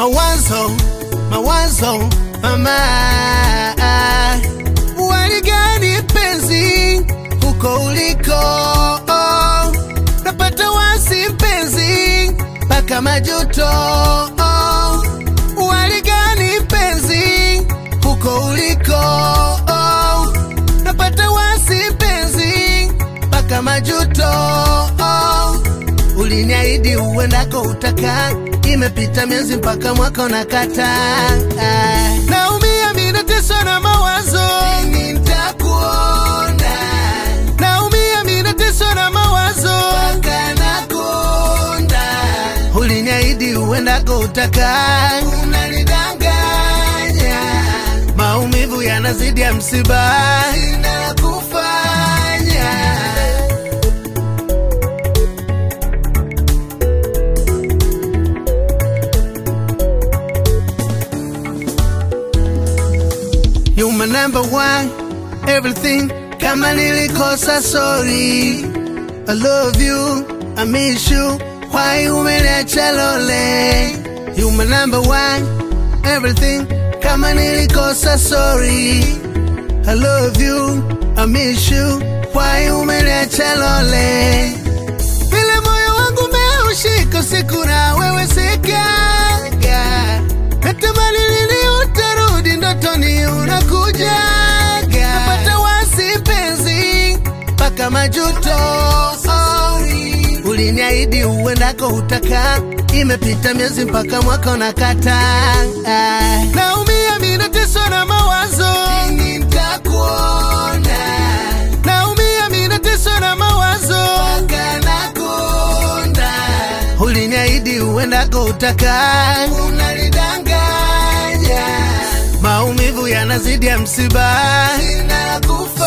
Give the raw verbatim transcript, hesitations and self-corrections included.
Mawazo, mawazo, mama. Waligani penzi huko uliko, oh. Napata wasi penzi paka majuto, oh. Waligani penzi huko uliko, oh. Napata wasi penzi paka majuto, oh. Uliniahidi uendako utaka, imepita miezi mpaka mwaka unakata. Naumia mimi nateswa na mawazo, nitakuona. Naumia mimi nateswa na mawazo, mpaka nakonda. Uliniahidi uendako utaka, unanidanganya. Maumivu yanazidi ya msiba, ninakufanya. You my number one, everything. Kama nilikosa sorry. I love you, I miss you. Why umeniacha lole? You my number one, everything. Kama nilikosa sorry. I love you, I miss you. Why umeniacha lole? Vile moyo wangu umeushika siku na wewe sikaga. Natamani lini utarudi ndotoni unakujaga. Napata wasi penzi paka majuto, oh. Uliniahidi uendako utaka, imepita miezi mpaka mwaka unakata. Naumia mimi nateswa na mawazo, nitakuona. Naumia mimi nateswa na mawazo, mpaka nakonda. Uliniahidi uendako utaka, unanidanganya. Maumivu yanazidi ya msiba, ninakufa.